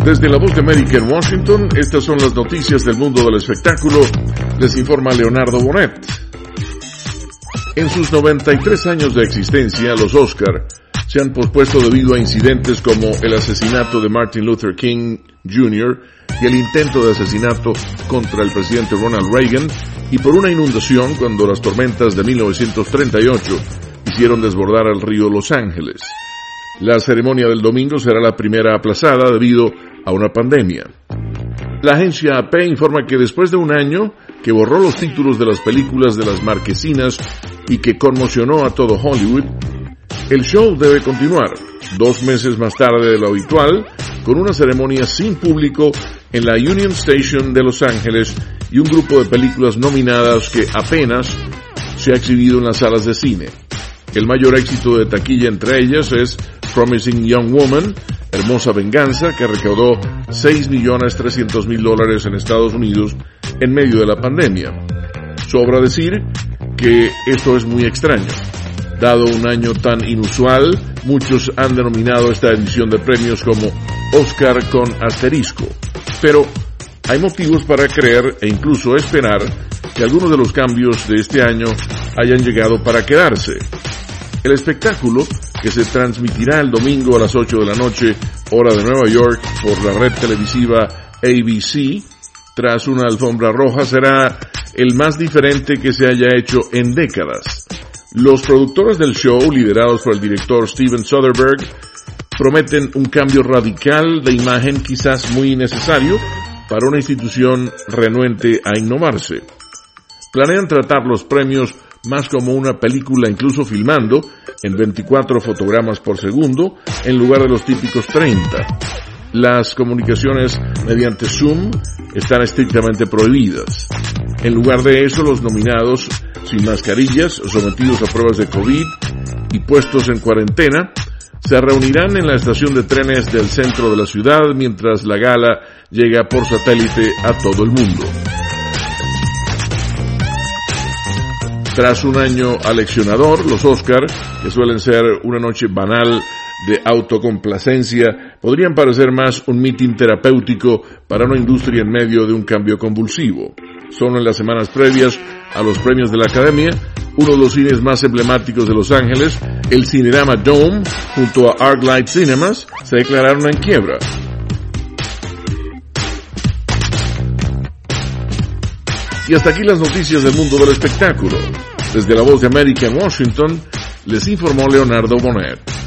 Desde la Voz de América en Washington, estas son las noticias del mundo del espectáculo. Les informa Leonardo Bonet. En sus 93 años de existencia, los Oscar se han pospuesto debido a incidentes como el asesinato de Martin Luther King Jr. y el intento de asesinato contra el presidente Ronald Reagan, y por una inundación cuando las tormentas de 1938 hicieron desbordar el río Los Ángeles. La ceremonia del domingo será la primera aplazada debido a una pandemia. La agencia AP informa que después de un año que borró los títulos de las películas de las marquesinas y que conmocionó a todo Hollywood, el show debe continuar 2 meses más tarde de lo habitual, con una ceremonia sin público en la Union Station de Los Ángeles y un grupo de películas nominadas que apenas se ha exhibido en las salas de cine. El mayor éxito de taquilla entre ellas es Promising Young Woman, Hermosa Venganza, que recaudó $6.300.000 en Estados Unidos en medio de la pandemia. Sobra decir que esto es muy extraño. Dado un año tan inusual, muchos han denominado esta edición de premios como Oscar con asterisco. Pero hay motivos para creer e incluso esperar que algunos de los cambios de este año hayan llegado para quedarse. El espectáculo, que se transmitirá el domingo a las 8 de la noche, hora de Nueva York, por la red televisiva ABC, tras una alfombra roja, será el más diferente que se haya hecho en décadas. Los productores del show, liderados por el director Steven Soderbergh, prometen un cambio radical de imagen quizás muy necesario para una institución renuente a innovarse. Planean tratar los premios más como una película, incluso filmando en 24 fotogramas por segundo en lugar de los típicos 30. Las comunicaciones mediante Zoom están estrictamente prohibidas. En lugar de eso, los nominados, sin mascarillas, sometidos a pruebas de COVID y puestos en cuarentena, se reunirán en la estación de trenes del centro de la ciudad mientras la gala llega por satélite a todo el mundo. Tras un año aleccionador, los Oscar, que suelen ser una noche banal de autocomplacencia, podrían parecer más un mitin terapéutico para una industria en medio de un cambio convulsivo. Solo en las semanas previas a los premios de la Academia, uno de los cines más emblemáticos de Los Ángeles, el Cinerama Dome, junto a ArcLight Cinemas, se declararon en quiebra. Y hasta aquí las noticias del mundo del espectáculo. Desde la Voz de América en Washington, les informó Leonardo Bonet.